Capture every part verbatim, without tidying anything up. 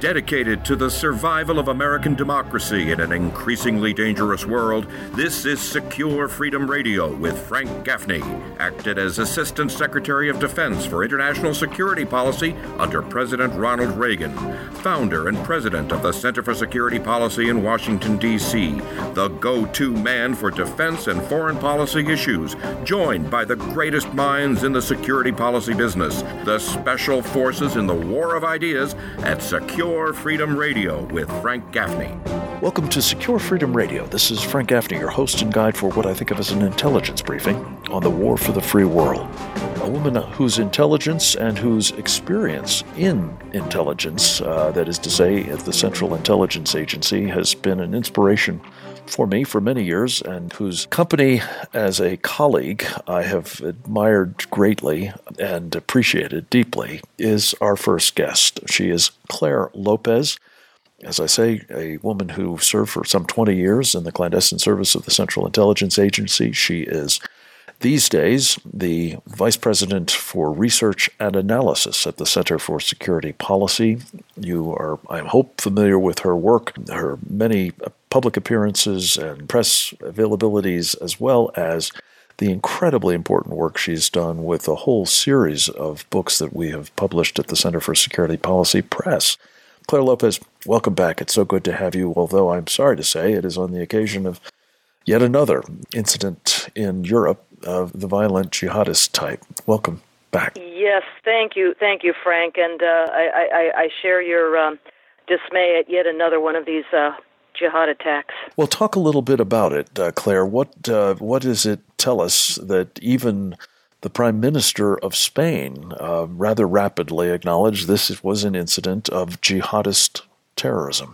Dedicated to the survival of American democracy in an increasingly dangerous world, this is Secure Freedom Radio with Frank Gaffney, acted as Assistant Secretary of Defense for International Security Policy under President Ronald Reagan, founder and president of the Center for Security Policy in Washington, D C, the go-to man for defense and foreign policy issues, joined by the greatest minds in the security policy business, the special forces in the war of ideas at Secure Freedom Radio with Frank Gaffney. Welcome to Secure Freedom Radio. This is Frank Gaffney, your host and guide for what I think of as an intelligence briefing on the war for the free world. A woman whose intelligence and whose experience in intelligence, uh, that is to say, at the Central Intelligence Agency, has been an inspiration for me for many years, and whose company as a colleague I have admired greatly and appreciated deeply, is our first guest. She is Clare Lopez. As I say, a woman who served for some twenty years in the clandestine service of the Central Intelligence Agency. She is these days the Vice President for Research and Analysis at the Center for Security Policy. You are, I hope, familiar with her work, her many public appearances and press availabilities, as well as the incredibly important work she's done with a whole series of books that we have published at the Center for Security Policy Press. Clare Lopez, welcome back. It's so good to have you, although I'm sorry to say it is on the occasion of yet another incident in Europe of the violent jihadist type. Welcome back. Yes, thank you. Thank you, Frank. And uh, I, I, I share your um, dismay at yet another one of these uh, jihad attacks. Well, talk a little bit about it, uh, Clare. What, uh, what does it tell us that even the Prime Minister of Spain uh, rather rapidly acknowledged this was an incident of jihadist terrorism?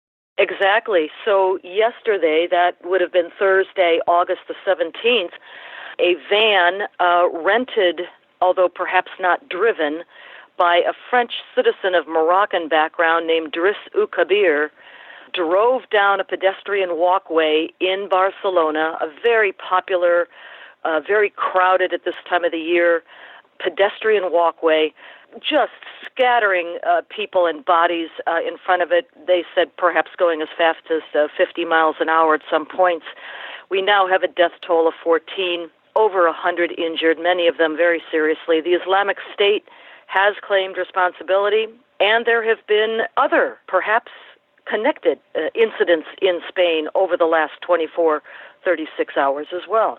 Exactly. So yesterday, that would have been Thursday, August the seventeenth, a van uh, rented, although perhaps not driven, by a French citizen of Moroccan background named Driss Oukabir, drove down a pedestrian walkway in Barcelona, a very popular, uh, very crowded at this time of the year pedestrian walkway, just scattering uh, people and bodies uh, in front of it. They said perhaps going as fast as uh, fifty miles an hour at some points. We now have a death toll of fourteen, over one hundred injured, many of them very seriously. The Islamic State has claimed responsibility, and there have been other, perhaps connected uh, incidents in Spain over the last twenty-four, thirty-six hours as well.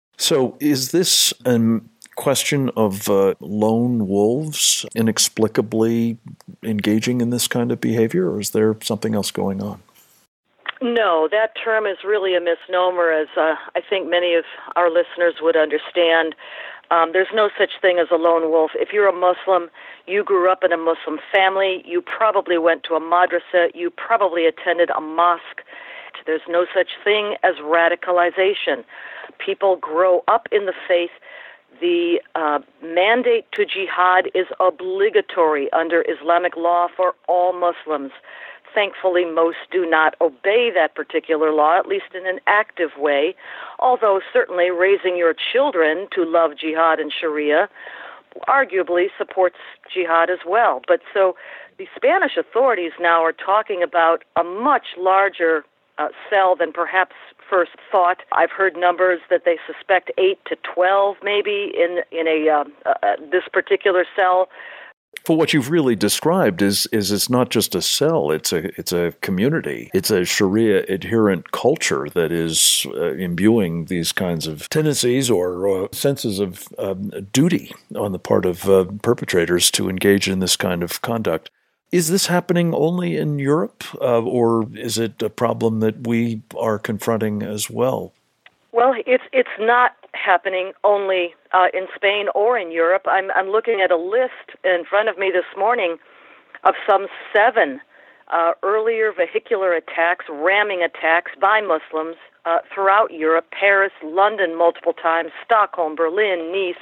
So is this a question of uh, lone wolves inexplicably engaging in this kind of behavior, or is there something else going on? No, that term is really a misnomer, as uh, I think many of our listeners would understand. Um, there's no such thing as a lone wolf. If you're a Muslim, you grew up in a Muslim family, you probably went to a madrasa, you probably attended a mosque. There's no such thing as radicalization. People grow up in the faith. The uh, mandate to jihad is obligatory under Islamic law for all Muslims. Thankfully, most do not obey that particular law, at least in an active way, although certainly raising your children to love jihad and Sharia arguably supports jihad as well. But so the Spanish authorities now are talking about a much larger uh, cell than perhaps first thought. I've heard numbers that they suspect eight to twelve maybe in, in a uh, uh, this particular cell. For what you've really described is is it's not just a cell, it's a it's a community. It's a Sharia adherent culture that is uh, imbuing these kinds of tendencies or uh, senses of um, duty on the part of uh, perpetrators to engage in this kind of conduct. Is this happening only in Europe, uh, or is it a problem that we are confronting as well? Well, it's it's not happening only uh, in Spain or in Europe. I'm I'm looking at a list in front of me this morning of some seven uh, earlier vehicular attacks, ramming attacks by Muslims uh, throughout Europe: Paris, London, multiple times, Stockholm, Berlin, Nice.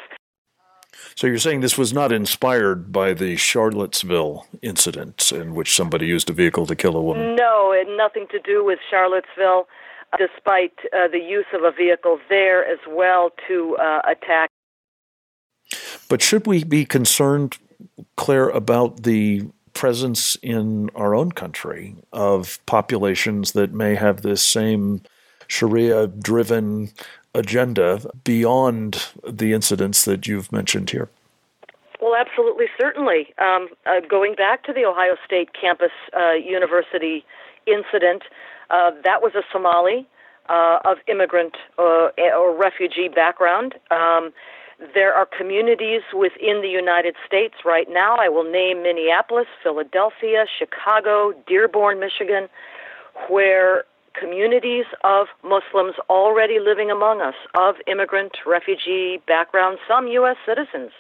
So you're saying this was not inspired by the Charlottesville incident in which somebody used a vehicle to kill a woman? No, it had nothing to do with Charlottesville, despite uh, the use of a vehicle there as well to uh, attack. But should we be concerned, Clare, about the presence in our own country of populations that may have this same Sharia-driven agenda beyond the incidents that you've mentioned here? Well, absolutely, certainly. Um, uh, going back to the Ohio State campus uh, university incident, uh, that was a Somali uh, of immigrant uh, or refugee background. Um, there are communities within the United States right now. I will name Minneapolis, Philadelphia, Chicago, Dearborn, Michigan, where communities of Muslims already living among us, of immigrant, refugee background, some U S citizens,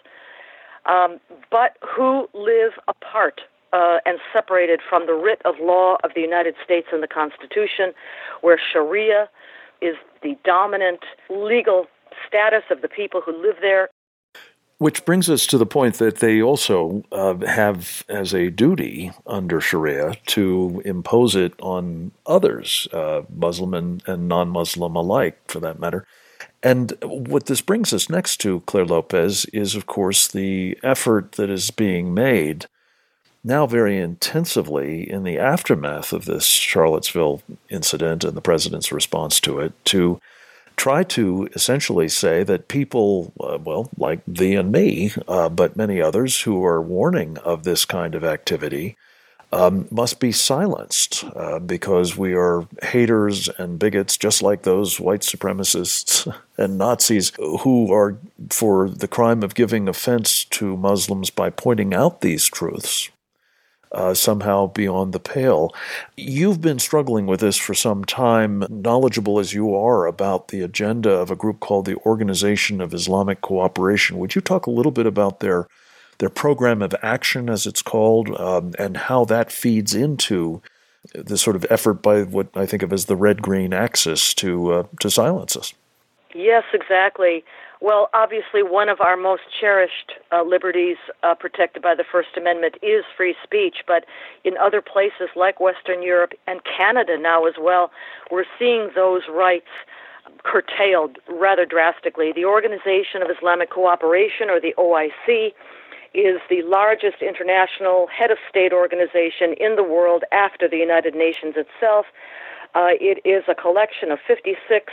um, but who live apart uh, and separated from the writ of law of the United States and the Constitution, where Sharia is the dominant legal status of the people who live there. Which brings us to the point that they also uh, have as a duty under Sharia to impose it on others, uh, Muslim and, and non-Muslim alike, for that matter. And what this brings us next to, Claire Lopez, is, of course, the effort that is being made now very intensively in the aftermath of this Charlottesville incident and the president's response to it to try to essentially say that people, uh, well, like thee and me, uh, but many others who are warning of this kind of activity, um, must be silenced uh, because we are haters and bigots just like those white supremacists and Nazis who are for the crime of giving offense to Muslims by pointing out these truths. Uh, somehow beyond the pale. You've been struggling with this for some time, knowledgeable as you are about the agenda of a group called the Organization of Islamic Cooperation. Would you talk a little bit about their their program of action, as it's called, um, and how that feeds into the sort of effort by what I think of as the red-green axis to uh, to silence us? Yes, exactly. Well, obviously, one of our most cherished uh, liberties uh, protected by the First Amendment is free speech, but in other places like Western Europe and Canada now as well, we're seeing those rights curtailed rather drastically. The Organization of Islamic Cooperation, or the O I C, is the largest international head of state organization in the world after the United Nations itself. Uh, it is a collection of fifty-six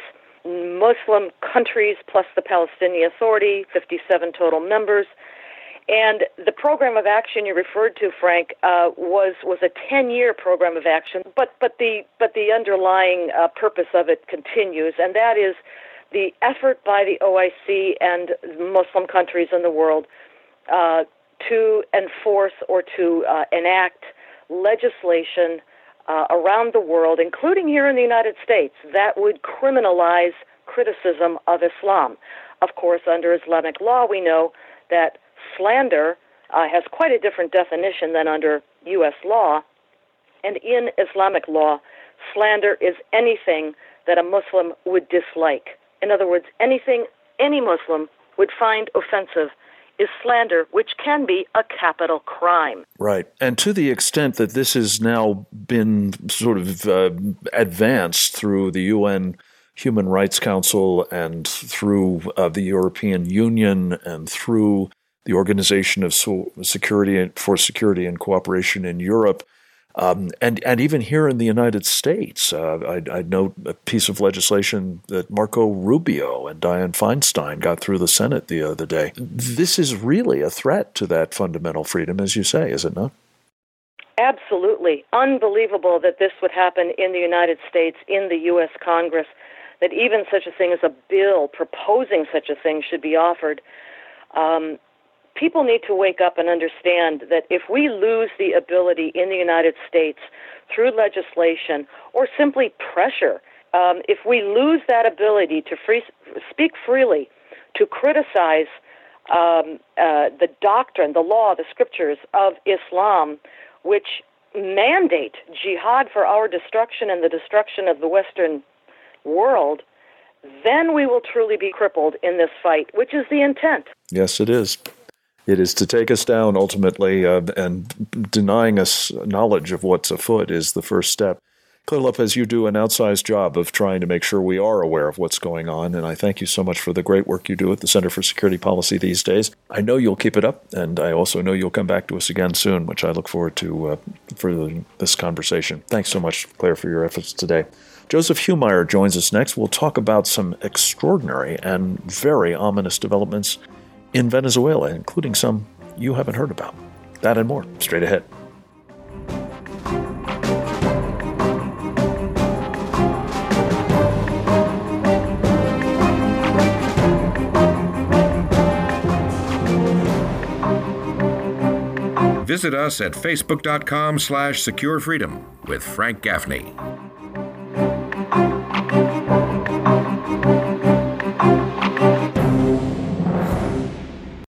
Muslim countries plus the Palestinian Authority, fifty-seven total members. And the program of action you referred to, Frank, uh, was was a ten-year program of action, but but the but the underlying uh, purpose of it continues, and that is the effort by the O I C and Muslim countries in the world uh, to enforce or to uh, enact legislation Uh, around the world, including here in the United States, that would criminalize criticism of Islam. Of course, under Islamic law, we know that slander uh, has quite a different definition than under U S law. And in Islamic law, slander is anything that a Muslim would dislike. In other words, anything any Muslim would find offensive is slander, which can be a capital crime. Right. And to the extent that this has now been sort of uh, advanced through the U N Human Rights Council and through uh, the European Union and through the Organization of so- Security for Security and Cooperation in Europe, Um, and, and even here in the United States, uh, I, I note a piece of legislation that Marco Rubio and Dianne Feinstein got through the Senate the other day. This is really a threat to that fundamental freedom, as you say, is it not? Absolutely. Unbelievable that this would happen in the United States, in the U S Congress, that even such a thing as a bill proposing such a thing should be offered. Um, People need to wake up and understand that if we lose the ability in the United States through legislation or simply pressure, um, if we lose that ability to free, speak freely, to criticize um, uh, the doctrine, the law, the scriptures of Islam, which mandate jihad for our destruction and the destruction of the Western world, then we will truly be crippled in this fight, which is the intent. Yes, it is. It is to take us down ultimately, uh, and denying us knowledge of what's afoot is the first step. Claire Lopez, you do an outsized job of trying to make sure we are aware of what's going on, and I thank you so much for the great work you do at the Center for Security Policy these days. I know you'll keep it up, and I also know you'll come back to us again soon, which I look forward to uh, for this conversation. Thanks so much, Claire, for your efforts today. Joseph Humire joins us next. We'll talk about some extraordinary and very ominous developments in Venezuela, including some you haven't heard about. That and more, straight ahead. Visit us at facebook.com slash securefreedom with Frank Gaffney.